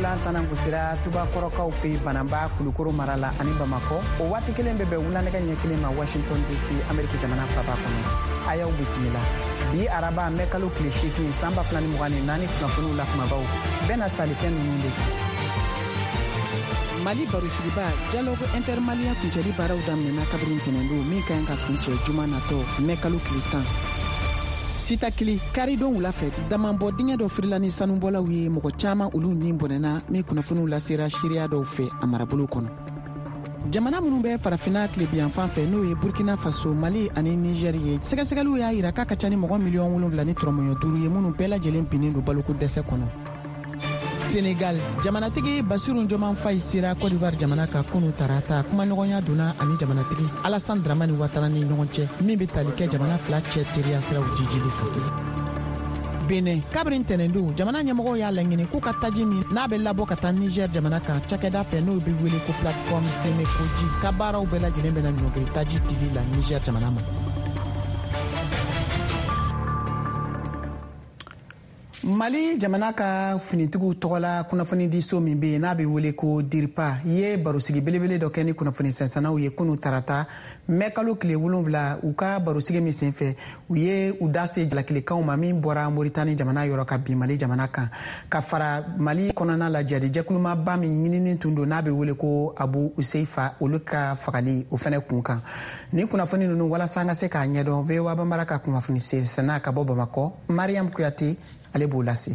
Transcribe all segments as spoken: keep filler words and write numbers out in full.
wulan tanan gosira tuba korokaw fe banamba kulukoro marala ani Bamako o wati kelen bebe wulanega ɲɛ kelen ma Washington D C Amerika jamana faba kɔnɔ ayaw bisimila bi araba mekalo kile seegin samba fila ni mugan ni naani kunnafoniw la kumabaw bɛna talikɛ ninnu de Mali barosigibaa dialogue intermalien kuncɛli baaraw daminɛna kabiri ntɛnɛndon min ka kan ka kuncɛ juma natɔ mɛkalo tile tan sitakili karidon wula fɛ damabɔ dingɛ dɔ firila ni sanubɔlaw ye mɔgɔ caaman olu nin bɔnɛna min kunnafoniw lasera seereya dɔw fɛ a marabolo kɔnɔ jamana minnu bɛ farafina tilebiyanfan fɛ n'o ye Burkina Faso, Mali ani Niger ye sɛgɛsɛgɛliw y'a yira k'a ka ca ni mɔgɔ miliyɔn wolonwula ni tɔrɔmɔɲɔ duuru ye minnu bɛɛ lajɛlen binnen don baloko dɛsɛ kɔnɔ Senegal jamanatigi Bassirou Diomaye Faye sera Côte d'Ivoire jamana ka kunu tarata kuma ɲɔgɔnya donna ani jamanatigi Alassane Dramane Ouattara ni ɲɔgɔn cɛ min bɛ tali kɛ jamana fila cɛ teriya siraw jijili kan Benin kabiri ntɛnɛndon jamana ɲɛmɔgɔw y'a laɲini k'u ka taji min n'a bɛ labɔ ka taa Niger jamana kan cakɛda fɛ n'o bɛ wele ko plateforme Semekoji ka baaraw bɛɛ lajɛlen bɛna ɲɔngiri taji dili la Niger jamana ma Mali jamana ka finitigiw tɔgɔla kunnafoni di so min bɛ yen n'a bɛ wele ko DIRPA ye barosigi belebele dɔ kɛ ni kunnafoni sɛnsɛnnaw ye kunu tarata mɛkalo tile wolonwula u ka barosigi min senfɛ u ye u da se jalakilikanw ma min bɔra Moritani jamana yɔrɔ ka bin Mali jamana kan ka fara Mali kɔnɔna la jadijɛkulumaba min ɲinini tun don n'a bɛ wele ko Abu Useifa olu ka fagali o fana kun kan ni kunnafoni ninnu walasa an ka se k'a ɲɛdɔn V O A Banbara ka kunnafoni sɛnsɛnna ka bɔ Bamakɔ Mariam Kuyate ale b'o lase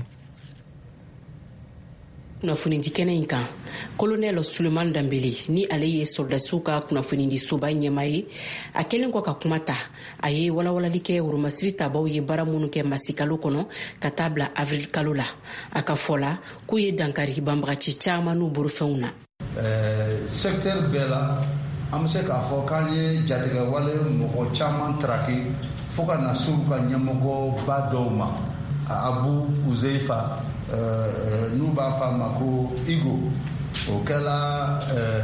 kunnafoni di kɛnɛ in kan Colonel Suleiman Dambele ni ale ye soldasiw ka kunnafoni di soba ɲɛma ye a kɛlen kɔ ka kuma ta a ye walawalali kɛ Woromasiri tabaw ye baara minnu kɛ masikalo kɔnɔ ka taa bila avril kalo la a ka fɔ la k'u ye dankari banbagaci caman n'u borofɛnw na secteur bɛɛ la an bɛ se k'a fɔ k'an ye jatigɛwale mɔgɔ caman traki fo ka na se u ka ɲɛmɔgɔba dɔw ma Abu Uzeifa n'u b'a fɔ a ma ko Igo o kɛla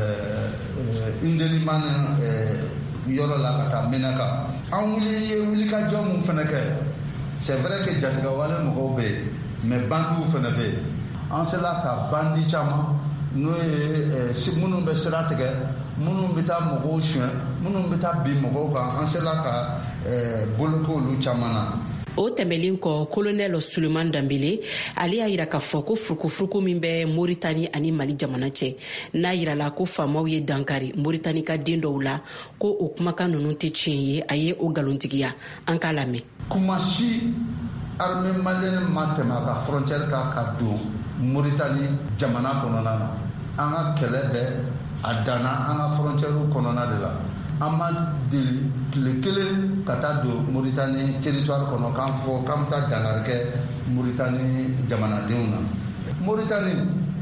Indelimane yɔrɔ la ka taa Menaka an wuli ye wulikajɔ mun fana kɛ c'est vrai que jatigɛwale mɔgɔw bɛ yen mais bandiw fana bɛ yen an sela ka bandi caman n'o ye minnu bɛ sira tigɛ minnu bɛ taa mɔgɔw suɲɛ minnu bɛ taa bin mɔgɔw kan an sela ka boloko olu caman na o tɛmɛlen kɔ Colonel Suleiman Dambele ale y'a yira k'a fɔ ko furukufuruku min bɛ Moritani ani Mali jamana cɛ n'a yirala ko faamaw ye dankari Moritani ka den dɔw la ko o kumakan ninnu tɛ tiɲɛ ye a ye o nkalontigiya an k'a lamɛn kuma si armée malienne ma tɛmɛ a ka frontière kan ka don Moritani jamana kɔnɔna na an ka kɛlɛ bɛ a danna an ka frontière kɔnɔna de la an ma deli tile kelen ka taa don Moritani territoire kɔnɔ k'an fɔ k'an bɛ taa dankari kɛ Moritani jamanadenw na Moritani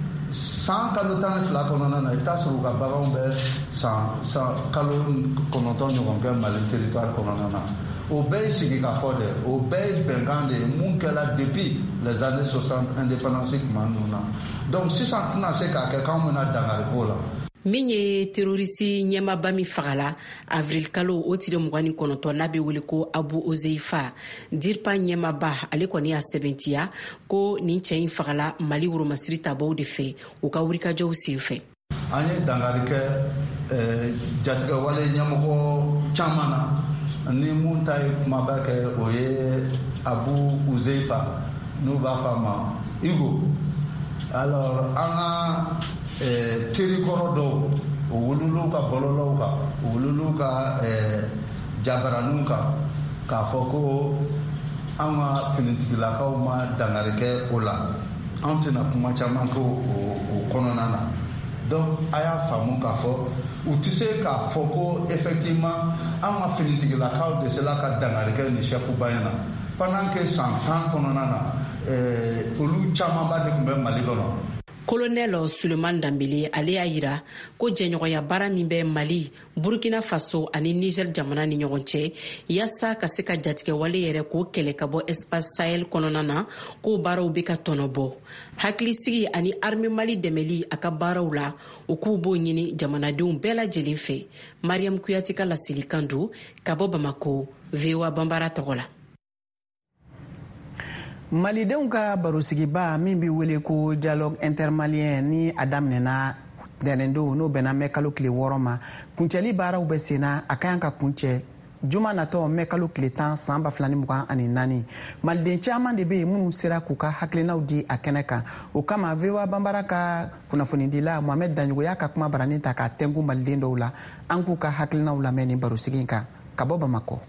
san kalo tan ni fila kɔnɔna na i bɛ taa sɔrɔ u ka baganw bɛ san san kalo kɔnɔntɔn ɲɔgɔn kɛ Mali territoire kɔnɔna na o bɛɛ ye sigi ka fɔ dɛ o bɛɛ ye bɛnkan de ye mun kɛla depuis les années soixante indépendance tuma ninnu na donc sisan tɛna se k'a kɛ k'anw bɛna dankari k'o la min ye terrorisi ɲɛmaba min fagala avril kalo o tile mugan ni kɔnɔntɔn n'a bɛ wele ko Abu Uzeifa DIRPA ɲɛmaba ale kɔni y'a sɛbɛntiya ko nin cɛ in fagala Mali Woromasiri tabaw de fɛ u ka wulikajɔw senfɛ an ye dankari kɛ jatigɛwale ɲɛmɔgɔ caman na ni mun ta ye kumaba kɛ o ye Abu Uzeifa n'u b'a fɔ a ma Igo alors an ka terikɔrɔ dɔw o wululu ka bɔlɔlɔw kan o wululu ka jabaraninw kan k'a fɔ ko an ka finitigilakaw ma dankari kɛ o la an tɛna kuma caman kɛ o kɔnɔna na donc a y'a faamu k'a fɔ u tɛ se k'a fɔ ko effectivement an ka finitigilakaw de sela ka dankari kɛ ni chɛfuba in na pendant que san tan kɔnɔna na olu camanba de tun bɛ Mali kɔnɔ. Colonel Suleiman Dambele ale y'a yira ko jɛɲɔgɔnya baara min bɛ Mali, Burkina Faso ani Niger jamana ni ɲɔgɔn cɛ yaasa ka se ka jatigɛwale yɛrɛ k'o kɛlɛ ka bɔ espace Sahel kɔnɔna na k'o baaraw bɛ ka tɔnɔbɔ. Hakilisigi ani armée Mali dɛmɛli a ka baaraw la u k'u b'o ɲini jamanadenw bɛɛ lajɛlen fɛ. Mariam Kuyate ka lasilikan don ka bɔ Bamako, V O A Banbara tɔgɔ la. malidenw ka barosigiba min bi wele ko dialogue intermalien ni a daminɛna dɛnɛndo n'o bɛnna mɛ kalo tile wɔɔrɔ ma kuncɛli baaraw bɛ sen na a ka kan ka kuncɛ juma natɔ mɛ kalo tile tan san ba fila ni mugan ani naani maliden caman de bɛ yen minnu sera k'u ka hakilinaw di a kɛnɛ kan o kama V O A banbara ka kunnafonidila Mohamed Danjogo y'a ka kuma baranin ta k'a tɛnku maliden dɔw la an k'u ka hakilinaw lamɛn nin barosigi kan ka bɔ Bamakɔ.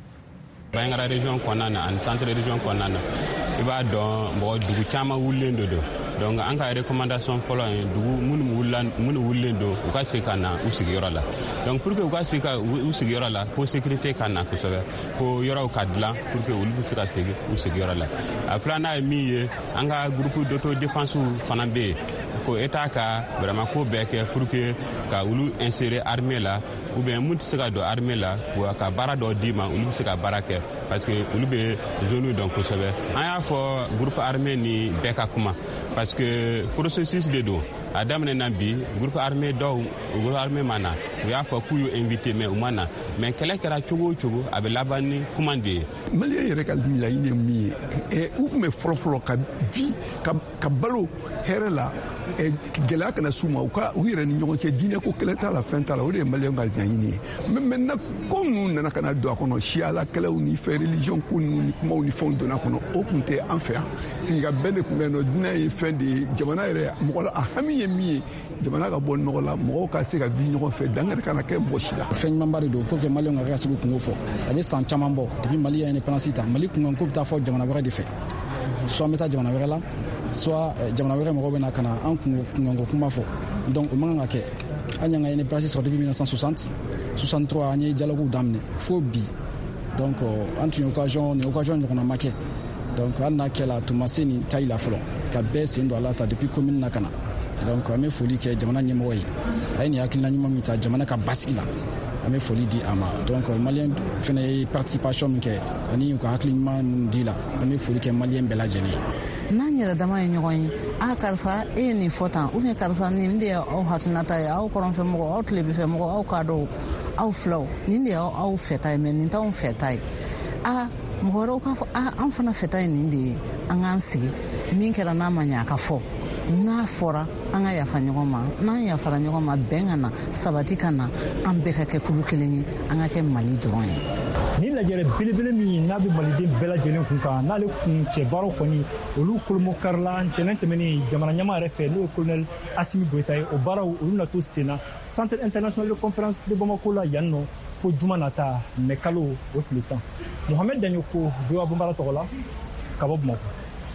Bangara région kɔnɔna na ani centre région kɔnɔna na i b'a dɔn mɔgɔ dugu caman wulilen de don donc an ka recommandation fɔlɔ ye dugu minnu wulilan minnu wulilen don u ka se ka na u sigiyɔrɔ la donc pour que u ka se ka u sigiyɔrɔ la fo sécurité ka na kosɛbɛ fo yɔrɔw ka dilan pour que olu bɛ se ka segin u sigiyɔrɔ la a filanan ye min ye an ka groupe d'autodéfense fana bɛ yen ko état ka vraiment ko bɛɛ kɛ pour que ka olu insérer armée la ou bien mun tɛ se ka don armée la wa ka baara dɔ d'i ma olu bɛ se ka baara kɛ parce que olu bɛ zone dɔn kosɛbɛ an y'a fɔ groupe armée ni bɛɛ ka kuma parce que processus de don a daminɛna bi groupe armée dɔw groupe armée ma na u y'a fɔ k'u y'u invité mais u ma na mais kɛlɛ kɛra cogo o cogo a bɛ laban ni kuma de ye. Maliyɛn yɛrɛ ka laɲini ye min ye ɛ u tun bɛ fɔlɔfɔlɔ ka di ka ka balo hɛrɛ la ɛ gɛlɛya kana s'u ma u ka u yɛrɛ ni ɲɔgɔn cɛ diinɛ ko kɛlɛ t'a la fɛn t'a la o de ye maliyɛn ka laɲini ye mais maintenant ko ninnu nana ka na don a kɔnɔ siyalakɛlaw ni fɛn religion ko ninnu ni kumaw ni fɛnw donna a kɔnɔ o tun tɛ an fɛ yan sigika bɛn de tun bɛ yen nɔ diinɛ ye fɛn de ye jamana yɛrɛ mɔgɔ la a hami ye min ye jamana ka bɔ nɔgɔ la mɔgɔw ka se ka vi ɲɔgɔn fɛ dangari kana kɛ mɔgɔ si la. Fɛn ɲumanba de don pour que maliyɛnw ka se k'u kungo fɔ a bɛ san caman bɔ depuis Mali ye indépendance ta Mali kunkan ko bɛ taa fɔ jamana wɛrɛ de fɛ soit an bɛ taa jamana wɛrɛ la soit jamana wɛrɛ mɔgɔw bɛ na ka na an kunkanko kuma fɔ donc o man kan ka kɛ an y'an ka indépendance sɔrɔ depuis mille neuf cent soixante soixante-trois an ye dialogue daminɛ fo bi donc an tun ye occasion ni occasion ɲɔgɔnna ma kɛ donc hali n'a kɛla tun ma se nin taille la fɔlɔ ka bɛɛ sen don a la ta depuis commune na ka na donc an bɛ foli kɛ jamana ɲɛmɔgɔ ye a ye nin hakilina ɲuman min ta jamana ka basigi la an bɛ foli di a ma donc maliyɛn fana ye participation min kɛ ani u ka hakili ɲuman min di la an bɛ foli kɛ maliyɛn bɛɛ lajɛlen ye. N'an yɛrɛ dama ye ɲɔgɔn ye a karisa e ye nin fɔ tan ou bien karisa nin de ye aw hakilinata ye aw kɔrɔnfɛmɔgɔ aw tilebinfɛmɔgɔ aw k'a dɔn aw filaw nin de y'aw fɛta ye mais nin t'anw fɛta ye a mɔgɔ wɛrɛw k'a fɔ a an fana fɛta ye nin de ye an k'an sigi min kɛra n'a ma ɲɛ a ka fɔ n'a fɔra an ka yafa ɲɔgɔn ma n'an yafara ɲɔgɔn ma bɛn ka na sabati ka na an bɛɛ ka kɛ kulu kelen ye an ka kɛ Mali dɔrɔn ye. Ni lajɛrɛ belebele min n'a bɛ maliden bɛɛ lajɛlen kun kan n'ale kun cɛ baaraw kɔni olu kolomo karila ntɛnɛn tɛmɛnen jamana ɲɛmaa yɛrɛ fɛ n'o ye colonel Asimi Goyita ye o baaraw olu na to sen na centre international de conférence de Bamako la yan nɔ fo juma nata mɛ kalo o tile tan. Mohamed Danjogo V O A banbara tɔgɔ la ka bɔ Bamakɔ.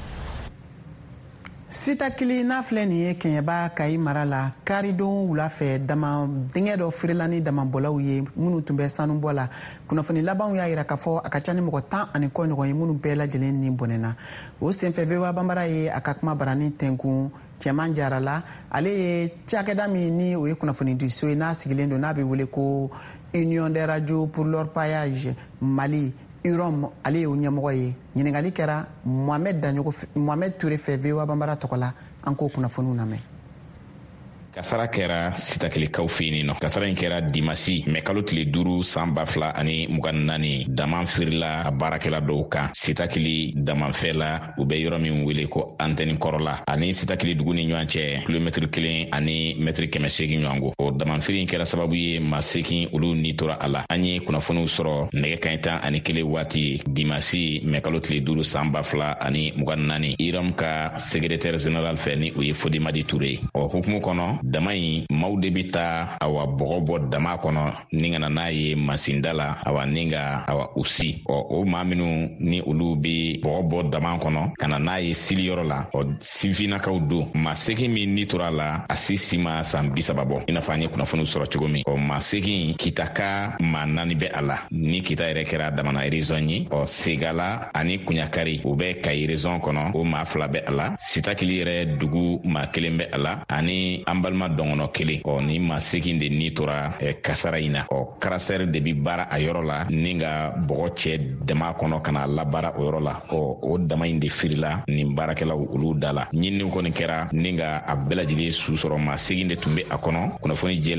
Sitakili n'a filɛ nin ye Kɛɲɛba Kayi mara la karidon wula fɛ dama dingɛ dɔ firila ni damabɔlaw ye minnu tun bɛ sanubɔ la kunnafoni labanw y'a jira k'a fɔ a ka ca ni mɔgɔ tan ani kɔ ɲɔgɔn ye minnu bɛɛ lajɛlen ni bɔnɛna o senfɛ V O A banbara ye a ka kuma barani tɛnkun Cɛman Jara la ale ye cakɛda min ni o ye kunnafoni di so ye n'a sigilen don n'a bɛ wele ko Union des radios pour l'orpaillage Mali U R O M ale ye o ɲɛmɔgɔ ye ɲininkali kɛra Mohamed Danjogo Mohamed Touré fɛ V O A banbara tɔgɔ la an k'o kunnafoniw lamɛn. Kasara kɛra Sitakilikaw fɛ yen nɔ. Kasara in kɛra dimasi mɛ kalo tile duuru san ba fila ani mugan naani dama firila a baarakɛla dɔw kan Sitakili damanfɛ la u bɛ yɔrɔ min wele ko antɛni kɔrɔla ani Sitakili dugu ni ɲɔgɔn cɛ kilomɛtiri kelen ani mɛtiri kɛmɛ seegin ɲɔgɔn o damanfiri in kɛra sababu ye maa seegin olu ni tora a la an ye kunnafoniw sɔrɔ nɛgɛ kanɲɛ tan ani kelen waati dimasi mɛ kalo tile duuru san ba fila ani mugan naani I R O M ka secrétaire général fɛ ni o ye Fodimadi Touré ɔ hukumu kɔnɔ dama in maaw de bi taa awa bɔgɔ bɔ dama kɔnɔ ni kana n'a ye masinda la awa ni ka awa u si ɔ o maa minnu ni olu bi bɔgɔ bɔ dama kɔnɔ kana n'a ye siliyɔrɔ la ɔ sifinnakaw don maa segin min ni tora la a si si ma san bi saba bɔ i n'a fɔ an ye kunnafoniw sɔrɔ cogo min ɔ maa segin kitaka maa naani bɛ a la ni kita yɛrɛ kɛra damana région ye ɔ Segala ani Kuɲakari o bɛ Kayi région kɔnɔ o maa fila bɛ a la Sitakili yɛrɛ dugu maa kelen bɛ a la ani an balima dɔngɔnɔ kelen ɔ ni maa seegin de ni tora eh, kasara in na ɔ karasɛri de bi baara a yɔrɔ la ni ka bɔgɔ cɛ dama kɔnɔ ka na labaara o yɔrɔ la ɔ o dama in de firila nin baarakɛlaw olu da la ɲininiw kɔni kɛra ni ka a bɛɛ lajɛlen su sɔrɔ maa seegin de tun bɛ a kɔnɔ kunnafoni jɛ